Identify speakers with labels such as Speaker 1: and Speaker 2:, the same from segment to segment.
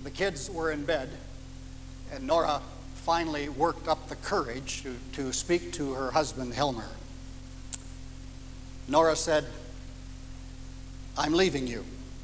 Speaker 1: The kids were in bed, and Nora finally worked up the courage to speak to her husband, Helmer. Nora said, "I'm leaving you."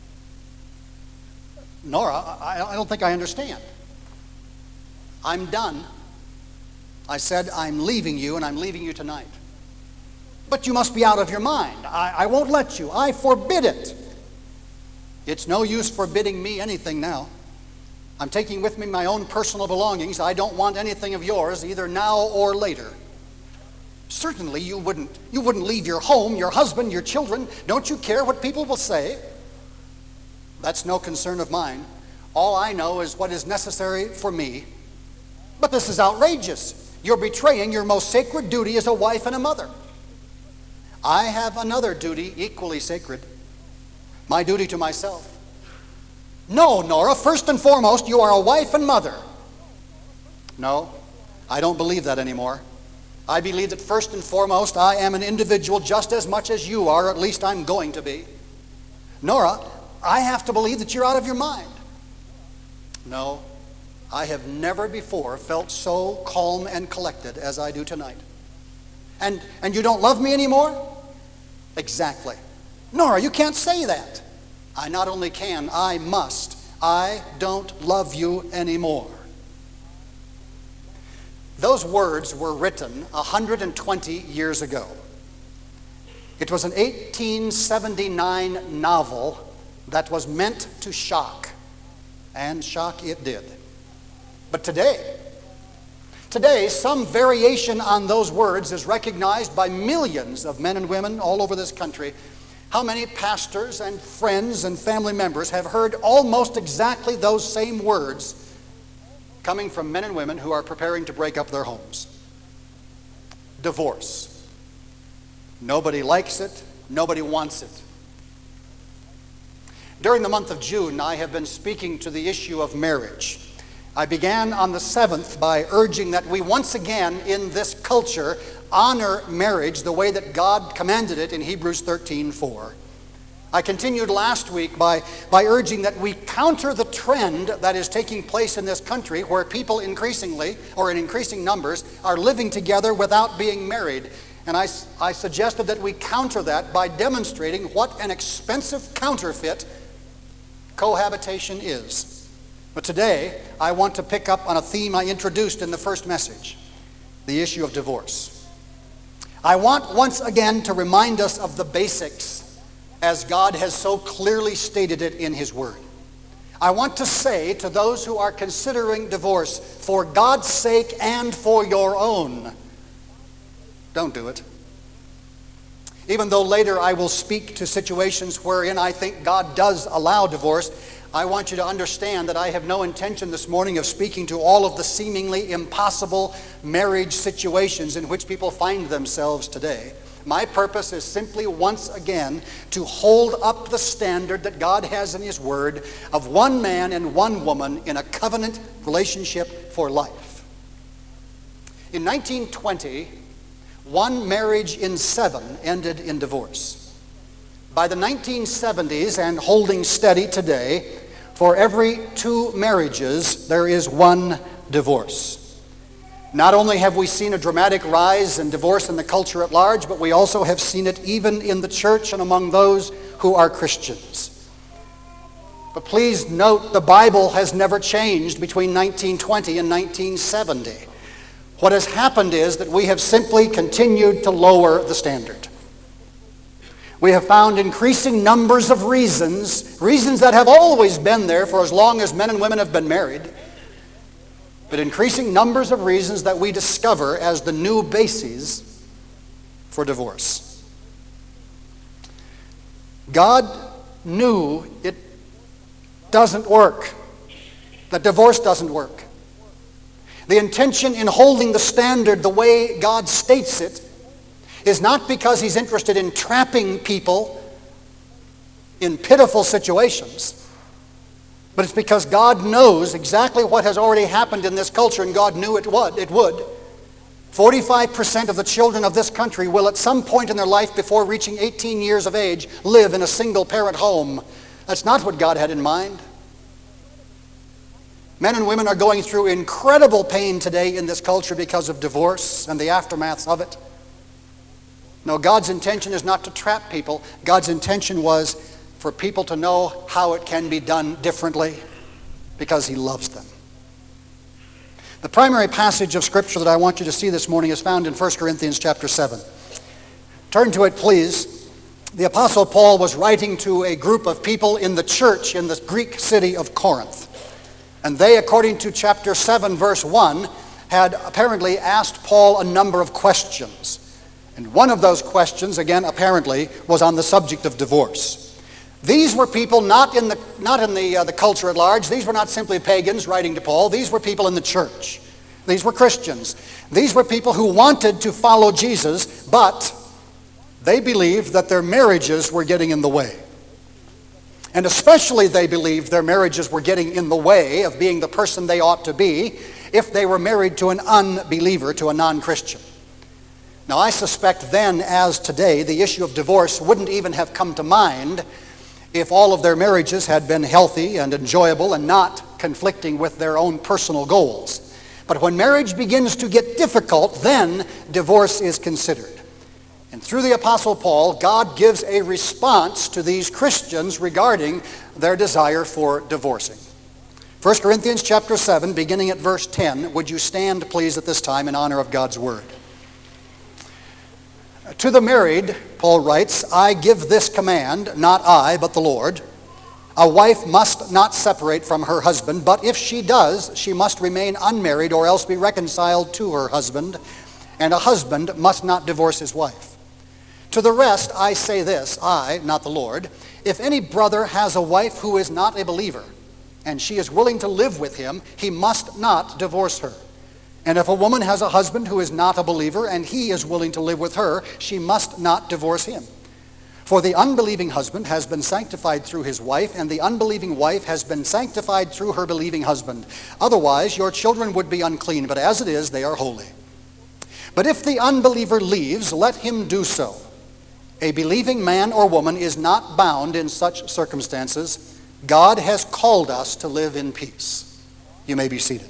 Speaker 1: "Nora, I don't think I understand." "I'm done. I said I'm leaving you, and I'm leaving you tonight." "But you must be out of your mind. I won't let you. I forbid it." "It's no use forbidding me anything now. I'm taking with me my own personal belongings. I don't want anything of yours, either now or later." "Certainly you wouldn't leave your home, your husband, your children. Don't you care what people will say?" "That's no concern of mine. All I know is what is necessary for me." "But this is outrageous. You're betraying your most sacred duty as a wife and a mother." "I have another duty equally sacred. My duty to myself." "No, Nora, first and foremost, you are a wife and mother." "No, I don't believe that anymore. I believe that first and foremost, I am an individual just as much as you are, or at least I'm going to be." "Nora, I have to believe that you're out of your mind." "No, I have never before felt so calm and collected as I do tonight." And you don't love me anymore?" "Exactly." "Nora, you can't say that." "I not only can, I must. I don't love you anymore." Those words were written 120 years ago. It was an 1879 novel that was meant to shock, and shock it did. But today, some variation on those words is recognized by millions of men and women all over this country. How many pastors and friends and family members have heard almost exactly those same words coming from men and women who are preparing to break up their homes? Divorce. Nobody likes it. Nobody wants it. During the month of June, I have been speaking to the issue of marriage. I began on the 7th by urging that we once again in this culture honor marriage the way that God commanded it in Hebrews 13:4. I continued last week by urging that we counter the trend that is taking place in this country where people increasingly, or in increasing numbers, are living together without being married. And I suggested that we counter that by demonstrating what an expensive counterfeit cohabitation is. But today, I want to pick up on a theme I introduced in the first message, the issue of divorce. I want once again to remind us of the basics as God has so clearly stated it in His Word. I want to say to those who are considering divorce, for God's sake and for your own, don't do it. Even though later I will speak to situations wherein I think God does allow divorce, I want you to understand that I have no intention this morning of speaking to all of the seemingly impossible marriage situations in which people find themselves today. My purpose is simply once again to hold up the standard that God has in His Word of one man and one woman in a covenant relationship for life. In 1920, one marriage in 7 ended in divorce. By the 1970s, and holding steady today, for every 2 marriages, there is 1 divorce. Not only have we seen a dramatic rise in divorce in the culture at large, but we also have seen it even in the church and among those who are Christians. But please note, the Bible has never changed between 1920 and 1970. What has happened is that we have simply continued to lower the standard. We have found increasing numbers of reasons that have always been there for as long as men and women have been married, but increasing numbers of reasons that we discover as the new bases for divorce. God knew it doesn't work, that divorce doesn't work. The intention in holding the standard the way God states it is not because He's interested in trapping people in pitiful situations, but it's because God knows exactly what has already happened in this culture, and God knew it would. 45% of the children of this country will at some point in their life before reaching 18 years of age live in a single-parent home. That's not what God had in mind. Men and women are going through incredible pain today in this culture because of divorce and the aftermaths of it. No, God's intention is not to trap people. God's intention was for people to know how it can be done differently because He loves them. The primary passage of Scripture that I want you to see this morning is found in 1 Corinthians chapter 7. Turn to it, please. The Apostle Paul was writing to a group of people in the church in the Greek city of Corinth. And they, according to chapter 7, verse 1, had apparently asked Paul a number of questions. And one of those questions, again apparently, was on the subject of divorce. These were people not in the culture at large. These were not simply pagans writing to Paul. These were people in the church. These were Christians. These were people who wanted to follow Jesus, but they believed that their marriages were getting in the way. And especially they believed their marriages were getting in the way of being the person they ought to be if they were married to an unbeliever, to a non-Christian. Now, I suspect then, as today, the issue of divorce wouldn't even have come to mind if all of their marriages had been healthy and enjoyable and not conflicting with their own personal goals. But when marriage begins to get difficult, then divorce is considered. And through the Apostle Paul, God gives a response to these Christians regarding their desire for divorcing. 1 Corinthians chapter 7, beginning at verse 10. Would you stand, please, at this time in honor of God's word? To the married, Paul writes, I give this command, not I, but the Lord. A wife must not separate from her husband, but if she does, she must remain unmarried or else be reconciled to her husband, and a husband must not divorce his wife. To the rest I say this, I, not the Lord, if any brother has a wife who is not a believer, and she is willing to live with him, he must not divorce her. And if a woman has a husband who is not a believer, and he is willing to live with her, she must not divorce him. For the unbelieving husband has been sanctified through his wife, and the unbelieving wife has been sanctified through her believing husband. Otherwise, your children would be unclean, but as it is, they are holy. But if the unbeliever leaves, let him do so. A believing man or woman is not bound in such circumstances. God has called us to live in peace. You may be seated.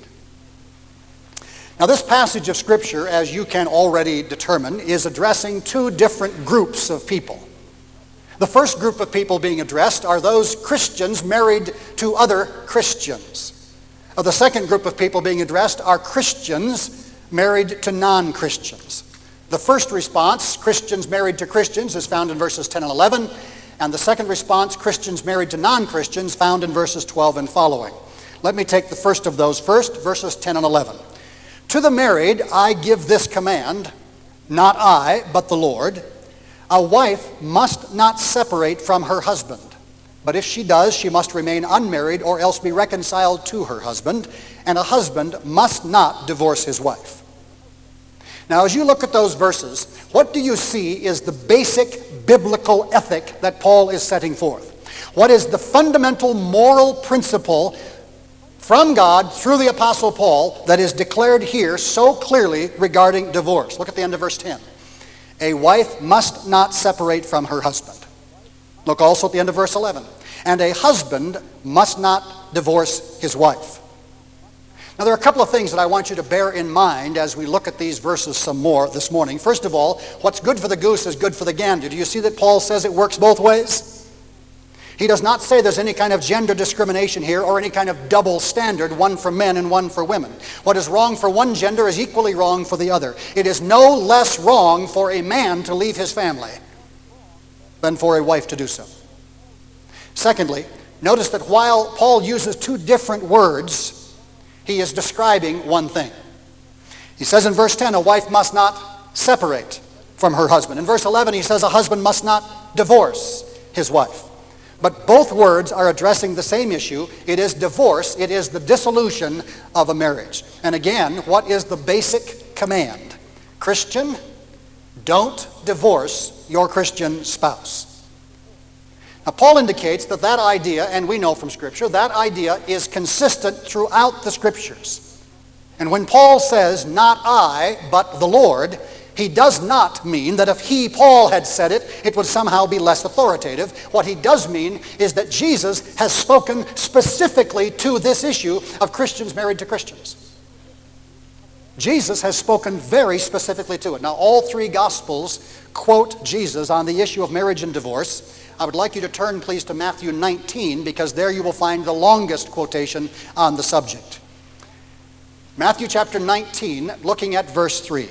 Speaker 1: Now, this passage of Scripture, as you can already determine, is addressing two different groups of people. The first group of people being addressed are those Christians married to other Christians. The second group of people being addressed are Christians married to non-Christians. The first response, Christians married to Christians, is found in verses 10 and 11, and the second response, Christians married to non-Christians, found in verses 12 and following. Let me take the first of those first, verses 10 and 11. To the married I give this command, not I, but the Lord. A wife must not separate from her husband, but if she does, she must remain unmarried or else be reconciled to her husband, and a husband must not divorce his wife. Now, as you look at those verses, what do you see is the basic biblical ethic that Paul is setting forth? What is the fundamental moral principle from God through the Apostle Paul that is declared here so clearly regarding divorce? Look at the end of verse 10. A wife must not separate from her husband. Look also at the end of verse 11. And a husband must not divorce his wife. Now, there are a couple of things that I want you to bear in mind as we look at these verses some more this morning. First of all, what's good for the goose is good for the gander. Do you see that Paul says it works both ways? He does not say there's any kind of gender discrimination here or any kind of double standard, one for men and one for women. What is wrong for one gender is equally wrong for the other. It is no less wrong for a man to leave his family than for a wife to do so. Secondly, notice that while Paul uses two different words, he is describing one thing. He says in verse 10, a wife must not separate from her husband. In verse 11, he says a husband must not divorce his wife. But both words are addressing the same issue. It is divorce. It is the dissolution of a marriage. And again, what is the basic command? Christian, don't divorce your Christian spouse. Now, Paul indicates that that idea, and we know from Scripture, that idea is consistent throughout the Scriptures. And when Paul says, not I, but the Lord, He does not mean that if he, Paul, had said it, it would somehow be less authoritative. What he does mean is that Jesus has spoken specifically to this issue of Christians married to Christians. Jesus has spoken very specifically to it. Now, all three Gospels quote Jesus on the issue of marriage and divorce. I would like you to turn, please, to Matthew 19, because there you will find the longest quotation on the subject. Matthew chapter 19, looking at verse 3.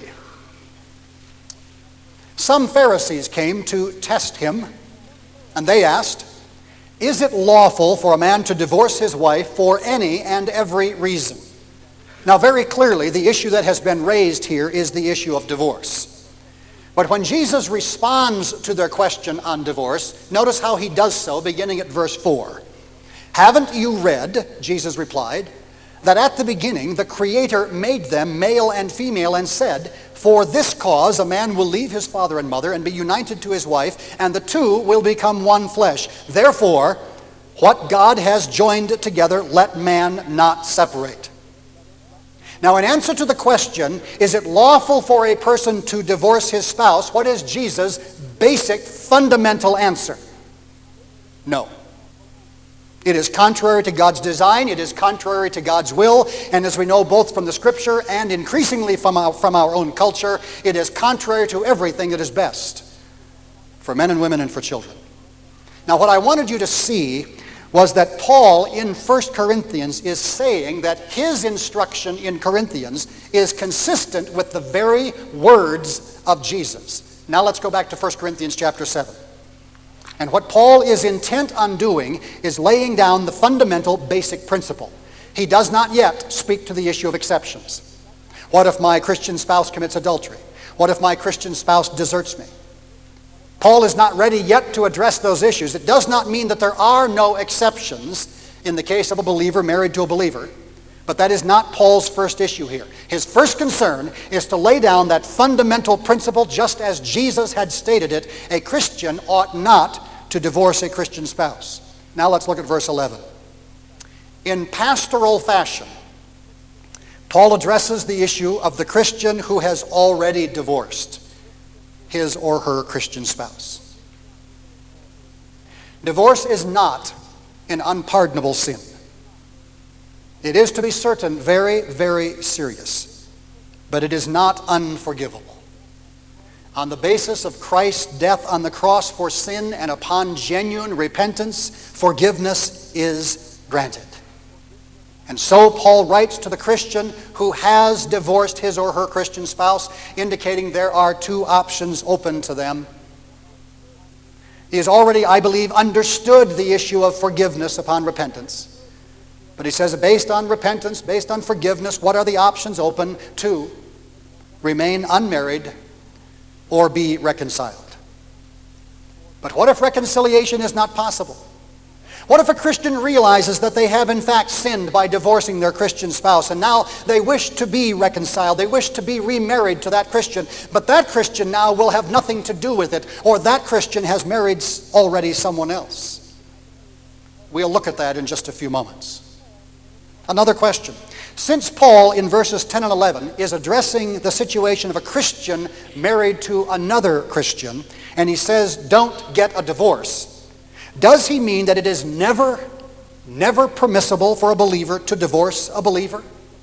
Speaker 1: Some Pharisees came to test him, and they asked, "Is it lawful for a man to divorce his wife for any and every reason?" Now, very clearly, the issue that has been raised here is the issue of divorce. But when Jesus responds to their question on divorce, notice how he does so, beginning at verse 4. "Haven't you read," Jesus replied, "that at the beginning the Creator made them male and female and said, 'For this cause a man will leave his father and mother and be united to his wife, and the two will become one flesh. Therefore, what God has joined together, let man not separate.'" Now, in answer to the question, is it lawful for a person to divorce his spouse, what is Jesus' basic, fundamental answer? No. It is contrary to God's design, it is contrary to God's will, and as we know both from the Scripture and increasingly from our own culture, it is contrary to everything that is best for men and women and for children. Now, what I wanted you to see was that Paul in 1 Corinthians is saying that his instruction in Corinthians is consistent with the very words of Jesus. Now let's go back to 1 Corinthians chapter 7. And what Paul is intent on doing is laying down the fundamental basic principle. He does not yet speak to the issue of exceptions. What if my Christian spouse commits adultery? What if my Christian spouse deserts me? Paul is not ready yet to address those issues. It does not mean that there are no exceptions in the case of a believer married to a believer, but that is not Paul's first issue here. His first concern is to lay down that fundamental principle just as Jesus had stated it: a Christian ought not to divorce a Christian spouse. Now let's look at verse 11. In pastoral fashion, Paul addresses the issue of the Christian who has already divorced his or her Christian spouse. Divorce is not an unpardonable sin. It is, to be certain, very, very serious, but it is not unforgivable. On the basis of Christ's death on the cross for sin and upon genuine repentance, forgiveness is granted. And so Paul writes to the Christian who has divorced his or her Christian spouse, indicating there are two options open to them. He has already, I believe, understood the issue of forgiveness upon repentance. But he says, based on repentance, based on forgiveness, what are the options open? Two: remain unmarried or be reconciled. But what if reconciliation is not possible? What if a Christian realizes that they have in fact sinned by divorcing their Christian spouse, and now they wish to be reconciled, they wish to be remarried to that Christian, but that Christian now will have nothing to do with it, or that Christian has married already someone else? We'll look at that in just a few moments. Another question. Since Paul in verses 10 and 11 is addressing the situation of a Christian married to another Christian, and he says, don't get a divorce, does he mean that it is never permissible for a believer to divorce a believer?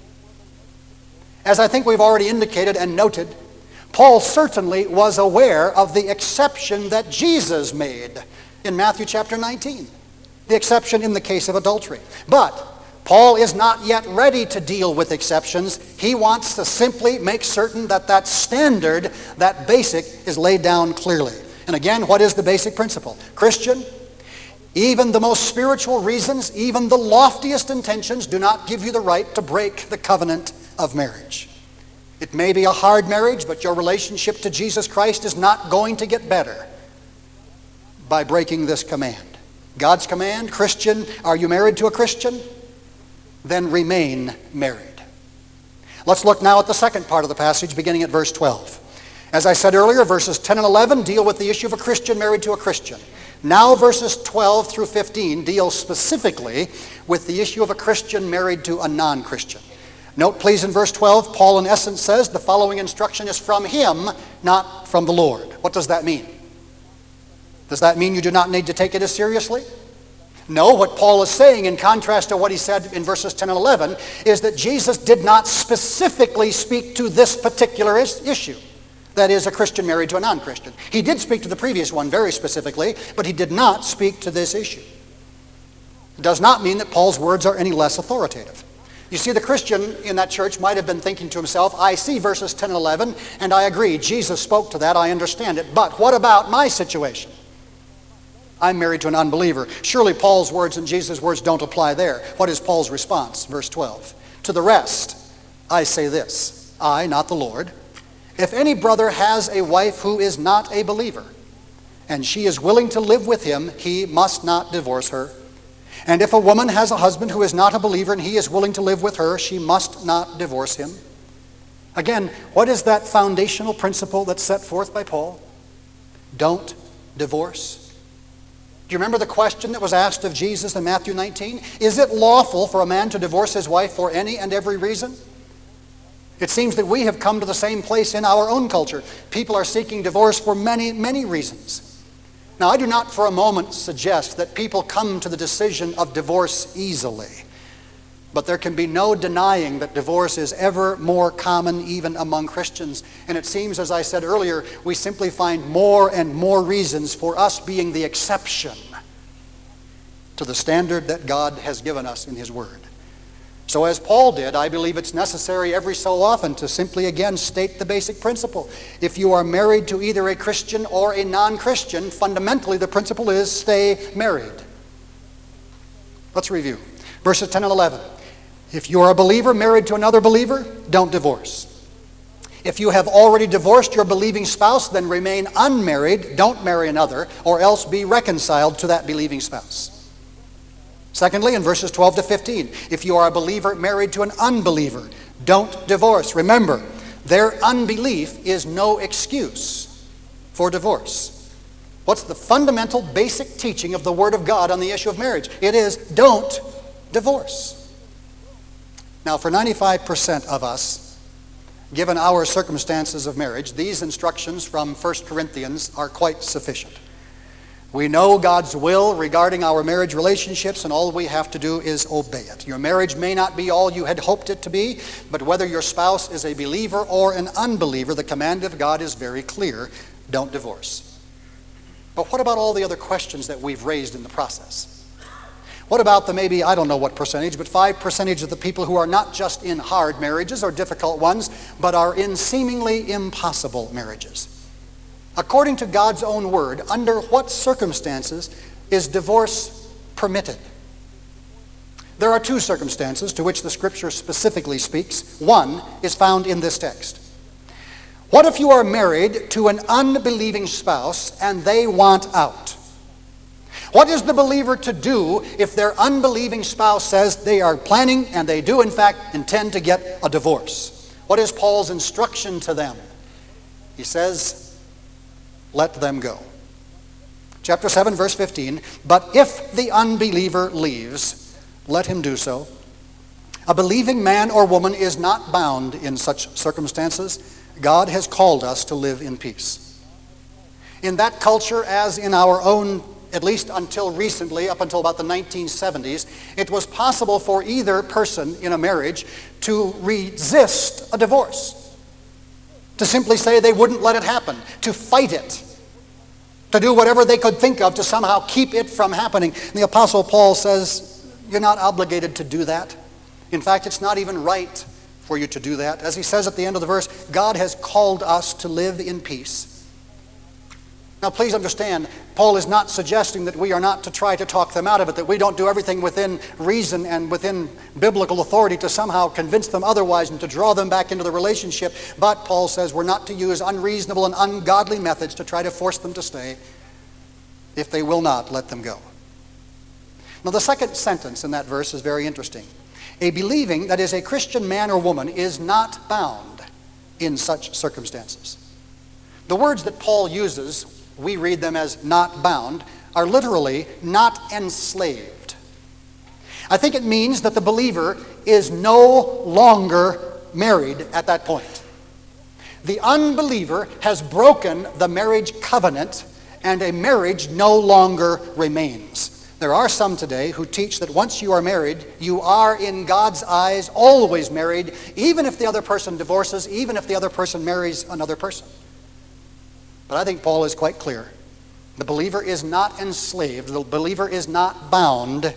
Speaker 1: As I think we've already indicated and noted, Paul certainly was aware of the exception that Jesus made in Matthew chapter 19, the exception in the case of adultery. But Paul is not yet ready to deal with exceptions. He wants to simply make certain that that standard, that basic, is laid down clearly. And again, what is the basic principle? Christian, even the most spiritual reasons, even the loftiest intentions do not give you the right to break the covenant of marriage. It may be a hard marriage, but your relationship to Jesus Christ is not going to get better by breaking this command. God's command, Christian, are you married to a Christian? Then remain married. Let's look now at the second part of the passage, beginning at verse 12. As I said earlier, verses 10 and 11 deal with the issue of a Christian married to a Christian. Now verses 12 through 15 deal specifically with the issue of a Christian married to a non-Christian. Note, please, in verse 12, Paul in essence says the following instruction is from him, not from the Lord. What does that mean? Does that mean you do not need to take it as seriously? No, what Paul is saying, in contrast to what he said in verses 10 and 11, is that Jesus did not specifically speak to this particular issue. That is, a Christian married to a non-Christian. He did speak to the previous one very specifically, but he did not speak to this issue. It does not mean that Paul's words are any less authoritative. You see, the Christian in that church might have been thinking to himself, I see verses 10 and 11, and I agree, Jesus spoke to that, I understand it, but what about my situation? I'm married to an unbeliever. Surely Paul's words and Jesus' words don't apply there. What is Paul's response? Verse 12. To the rest, I say this, I, not the Lord, if any brother has a wife who is not a believer, and she is willing to live with him, he must not divorce her. And if a woman has a husband who is not a believer and he is willing to live with her, she must not divorce him. Again, what is that foundational principle that's set forth by Paul? Don't divorce. Do you remember the question that was asked of Jesus in Matthew 19? Is it lawful for a man to divorce his wife for any and every reason? It seems that we have come to the same place in our own culture. People are seeking divorce for many, many reasons. Now, I do not for a moment suggest that people come to the decision of divorce easily. But there can be no denying that divorce is ever more common even among Christians. And it seems, as I said earlier, we simply find more and more reasons for us being the exception to the standard that God has given us in His Word. So as Paul did, I believe it's necessary every so often to simply again state the basic principle. If you are married to either a Christian or a non-Christian, fundamentally the principle is stay married. Let's review. Verses 10 and 11. If you are a believer married to another believer, don't divorce. If you have already divorced your believing spouse, then remain unmarried, don't marry another, or else be reconciled to that believing spouse. Secondly, in verses 12 to 15, if you are a believer married to an unbeliever, don't divorce. Remember, their unbelief is no excuse for divorce. What's the fundamental basic teaching of the Word of God on the issue of marriage? It is, don't divorce. Now, for 95% of us, given our circumstances of marriage, these instructions from 1 Corinthians are quite sufficient. We know God's will regarding our marriage relationships, and all we have to do is obey it. Your marriage may not be all you had hoped it to be, but whether your spouse is a believer or an unbeliever, the command of God is very clear. Don't divorce. But what about all the other questions that we've raised in the process? What about the maybe, I don't know what percentage, but 5% of the people who are not just in hard marriages or difficult ones, but are in seemingly impossible marriages? According to God's own word, under what circumstances is divorce permitted? There are two circumstances to which the Scripture specifically speaks. One is found in this text. What if you are married to an unbelieving spouse and they want out? What is the believer to do if their unbelieving spouse says they are planning, and they do in fact intend to get a divorce? What is Paul's instruction to them? He says, let them go. Chapter 7, verse 15, but if the unbeliever leaves, let him do so. A believing man or woman is not bound in such circumstances. God has called us to live in peace. In that culture, as in our own, at least until recently, up until about the 1970s, it was possible for either person in a marriage to resist a divorce. To simply say they wouldn't let it happen, to fight it, to do whatever they could think of to somehow keep it from happening. And the Apostle Paul says, you're not obligated to do that. In fact, it's not even right for you to do that. As he says at the end of the verse, God has called us to live in peace. Now, please understand, Paul is not suggesting that we are not to try to talk them out of it, that we don't do everything within reason and within biblical authority to somehow convince them otherwise and to draw them back into the relationship. But Paul says we're not to use unreasonable and ungodly methods to try to force them to stay. If they will not, let them go. Now, the second sentence in that verse is very interesting. A believing, that is, a Christian man or woman, is not bound in such circumstances. The words that Paul uses, we read them as not bound, are literally not enslaved. I think it means that the believer is no longer married at that point. The unbeliever has broken the marriage covenant, and a marriage no longer remains. There are some today who teach that once you are married, you are in God's eyes always married, even if the other person divorces, even if the other person marries another person. But I think Paul is quite clear. The believer is not enslaved. The believer is not bound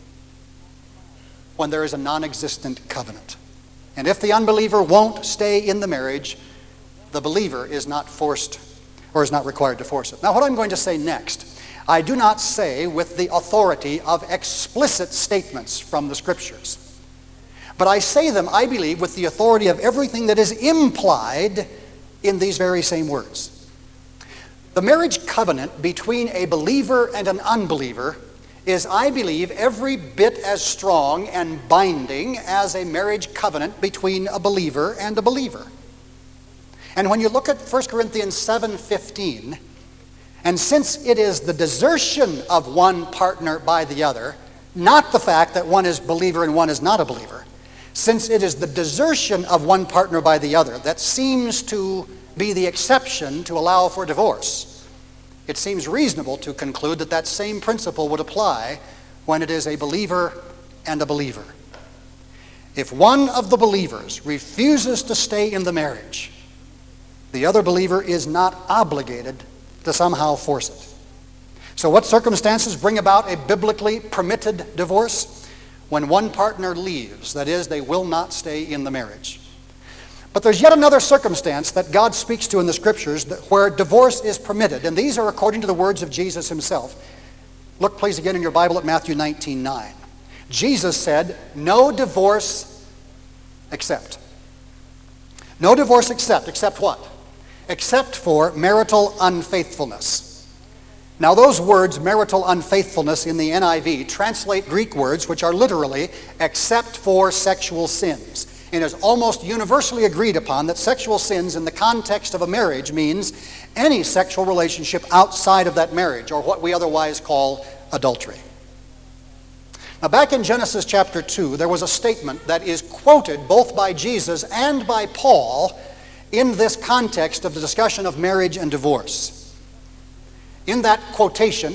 Speaker 1: when there is a non-existent covenant. And if the unbeliever won't stay in the marriage, the believer is not forced or is not required to force it. Now, what I'm going to say next, I do not say with the authority of explicit statements from the Scriptures. But I say them, I believe, with the authority of everything that is implied in these very same words. The marriage covenant between a believer and an unbeliever is, I believe, every bit as strong and binding as a marriage covenant between a believer and a believer. And when you look at 1 Corinthians 7:15, and since it is the desertion of one partner by the other, not the fact that one is believer and one is not a believer, since it is the desertion of one partner by the other that seems to be the exception to allow for divorce, it seems reasonable to conclude that that same principle would apply when it is a believer and a believer. If one of the believers refuses to stay in the marriage, the other believer is not obligated to somehow force it. So what circumstances bring about a biblically permitted divorce? When one partner leaves, that is, they will not stay in the marriage. But there's yet another circumstance that God speaks to in the Scriptures where divorce is permitted, and these are according to the words of Jesus himself. Look, please, again in your Bible at Matthew 19:9. Jesus said, "No divorce except." No divorce except what? Except for marital unfaithfulness. Now those words, marital unfaithfulness, in the NIV translate Greek words which are literally except for sexual sins. It is almost universally agreed upon that sexual sins in the context of a marriage means any sexual relationship outside of that marriage, or what we otherwise call adultery. Now back in Genesis chapter 2, there was a statement that is quoted both by Jesus and by Paul in this context of the discussion of marriage and divorce. In that quotation,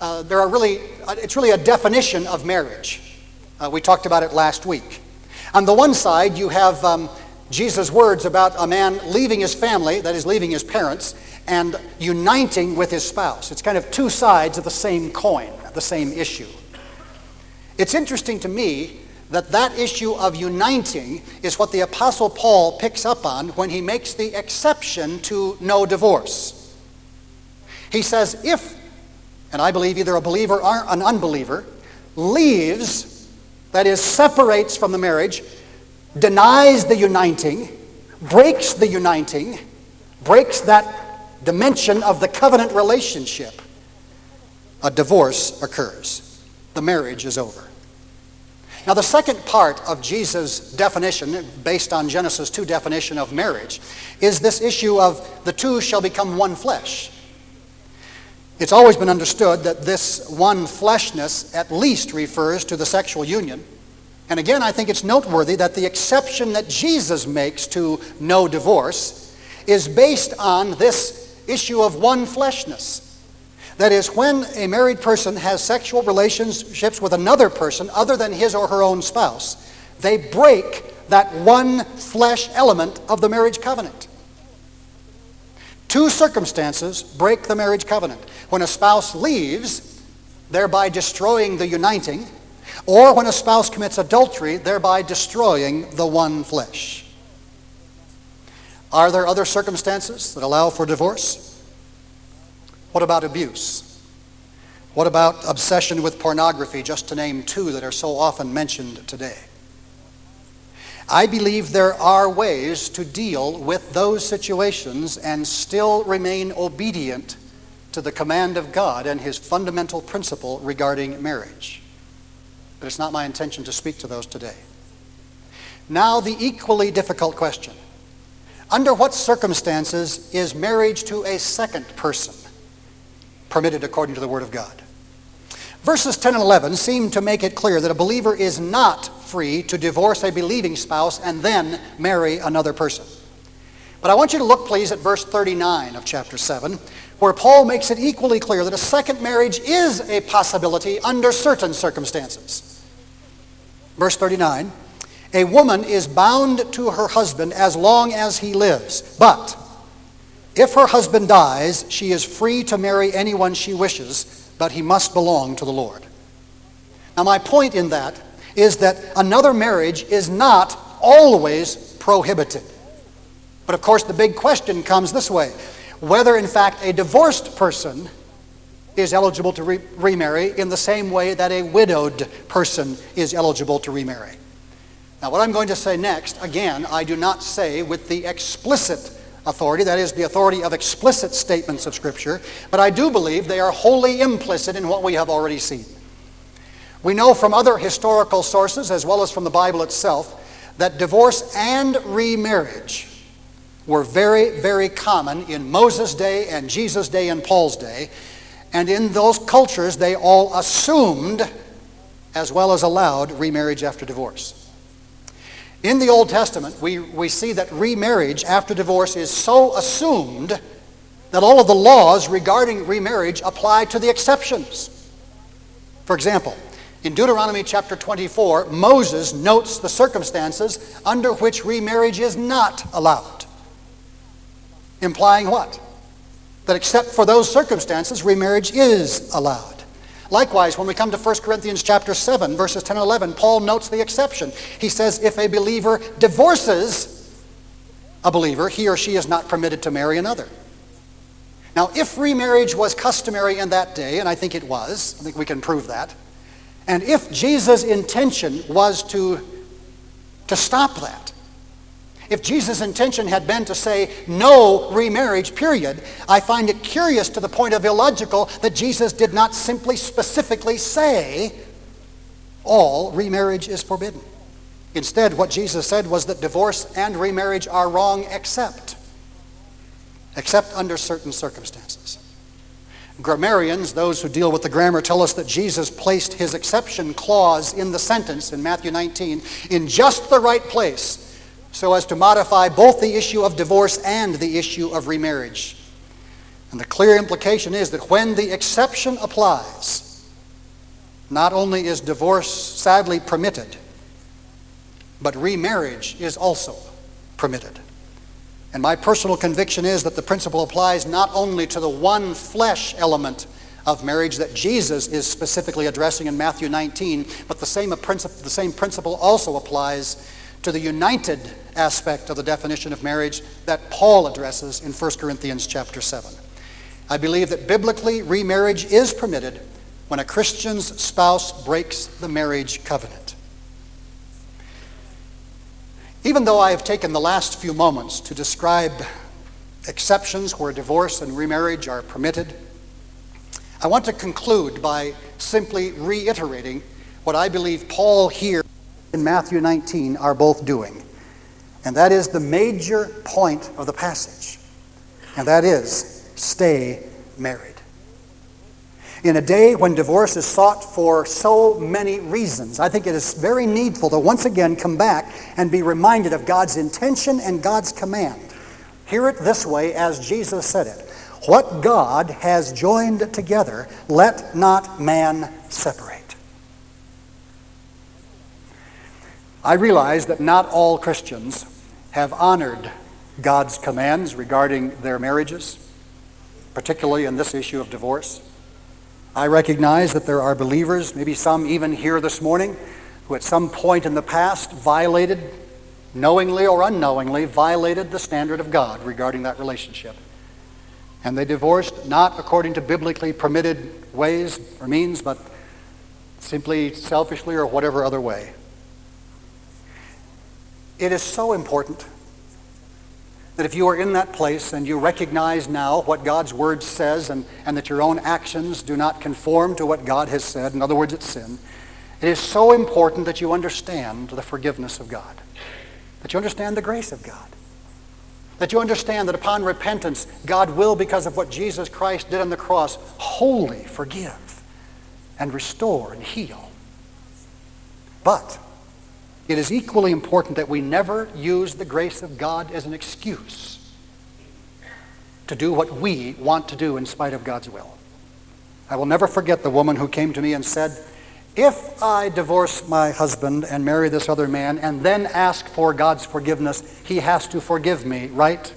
Speaker 1: it's really a definition of marriage. We talked about it last week. On the one side, you have Jesus' words about a man leaving his family, that is, leaving his parents, and uniting with his spouse. It's kind of two sides of the same coin, the same issue. It's interesting to me that that issue of uniting is what the Apostle Paul picks up on when he makes the exception to no divorce. He says, if, and I believe either a believer or an unbeliever, leaves, that is, separates from the marriage, denies the uniting, breaks the uniting, breaks that dimension of the covenant relationship, a divorce occurs. The marriage is over. Now the second part of Jesus' definition, based on Genesis 2 definition of marriage, is this issue of the two shall become one flesh. It's always been understood that this one fleshness at least refers to the sexual union. And again, I think it's noteworthy that the exception that Jesus makes to no divorce is based on this issue of one fleshness. That is, when a married person has sexual relationships with another person other than his or her own spouse, they break that one flesh element of the marriage covenant. Two circumstances break the marriage covenant. When a spouse leaves, thereby destroying the uniting, or when a spouse commits adultery, thereby destroying the one flesh. Are there other circumstances that allow for divorce? What about abuse? What about obsession with pornography, just to name two that are so often mentioned today? I believe there are ways to deal with those situations and still remain obedient to the command of God and his fundamental principle regarding marriage. But it's not my intention to speak to those today. Now, the equally difficult question. Under what circumstances is marriage to a second person permitted according to the Word of God? Verses 10 and 11 seem to make it clear that a believer is not free to divorce a believing spouse and then marry another person. But I want you to look, please, at verse 39 of chapter 7, where Paul makes it equally clear that a second marriage is a possibility under certain circumstances. Verse 39, a woman is bound to her husband as long as he lives, but if her husband dies, she is free to marry anyone she wishes, but he must belong to the Lord. Now, my point in that is that another marriage is not always prohibited. But of course, the big question comes this way: whether in fact a divorced person is eligible to remarry in the same way that a widowed person is eligible to remarry. Now, what I'm going to say next, again, I do not say with the explicit authority, that is, the authority of explicit statements of Scripture, but I do believe they are wholly implicit in what we have already seen. We know from other historical sources, as well as from the Bible itself, that divorce and remarriage were very, very common in Moses' day and Jesus' day and Paul's day. And in those cultures, they all assumed, as well as allowed, remarriage after divorce. In the Old Testament, we see that remarriage after divorce is so assumed that all of the laws regarding remarriage apply to the exceptions. For example, in Deuteronomy chapter 24, Moses notes the circumstances under which remarriage is not allowed. Implying what? That except for those circumstances, remarriage is allowed. Likewise, when we come to 1 Corinthians chapter 7, verses 10 and 11, Paul notes the exception. He says if a believer divorces a believer, he or she is not permitted to marry another. Now, if remarriage was customary in that day, and I think it was, I think we can prove that, and if Jesus' intention was to stop that, if Jesus' intention had been to say no remarriage, period, I find it curious to the point of illogical that Jesus did not simply specifically say all remarriage is forbidden. Instead, what Jesus said was that divorce and remarriage are wrong except under certain circumstances. Grammarians, those who deal with the grammar, tell us that Jesus placed his exception clause in the sentence in Matthew 19 in just the right place, so as to modify both the issue of divorce and the issue of remarriage. And the clear implication is that when the exception applies, not only is divorce sadly permitted, but remarriage is also permitted. And my personal conviction is that the principle applies not only to the one flesh element of marriage that Jesus is specifically addressing in Matthew 19, but the same principle also applies to the united aspect of the definition of marriage that Paul addresses in 1 Corinthians chapter 7. I believe that biblically remarriage is permitted when a Christian's spouse breaks the marriage covenant. Even though I have taken the last few moments to describe exceptions where divorce and remarriage are permitted, I want to conclude by simply reiterating what I believe Paul here in Matthew 19 are both doing. And that is the major point of the passage. And that is, stay married. In a day when divorce is sought for so many reasons, I think it is very needful to once again come back and be reminded of God's intention and God's command. Hear it this way as Jesus said it: what God has joined together, let not man separate. I realize that not all Christians have honored God's commands regarding their marriages, particularly in this issue of divorce. I recognize that there are believers, maybe some even here this morning, who at some point in the past violated, knowingly or unknowingly, violated the standard of God regarding that relationship. And they divorced not according to biblically permitted ways or means, but simply selfishly or whatever other way. It is so important that if you are in that place and you recognize now what God's Word says and that your own actions do not conform to what God has said, in other words, it's sin, it is so important that you understand the forgiveness of God, that you understand the grace of God, that you understand that upon repentance, God will, because of what Jesus Christ did on the cross, wholly forgive and restore and heal. But it is equally important that we never use the grace of God as an excuse to do what we want to do in spite of God's will. I will never forget the woman who came to me and said, if I divorce my husband and marry this other man and then ask for God's forgiveness, he has to forgive me, right?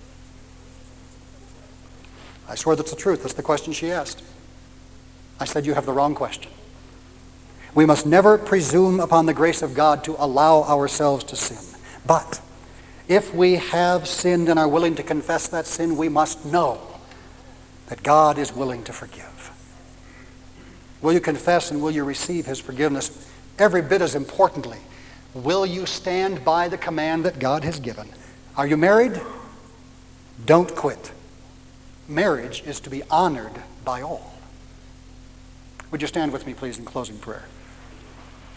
Speaker 1: I swear that's the truth. That's the question she asked. I said, you have the wrong question. We must never presume upon the grace of God to allow ourselves to sin. But if we have sinned and are willing to confess that sin, we must know that God is willing to forgive. Will you confess and will you receive his forgiveness? Every bit as importantly, will you stand by the command that God has given? Are you married? Don't quit. Marriage is to be honored by all. Would you stand with me, please, in closing prayer?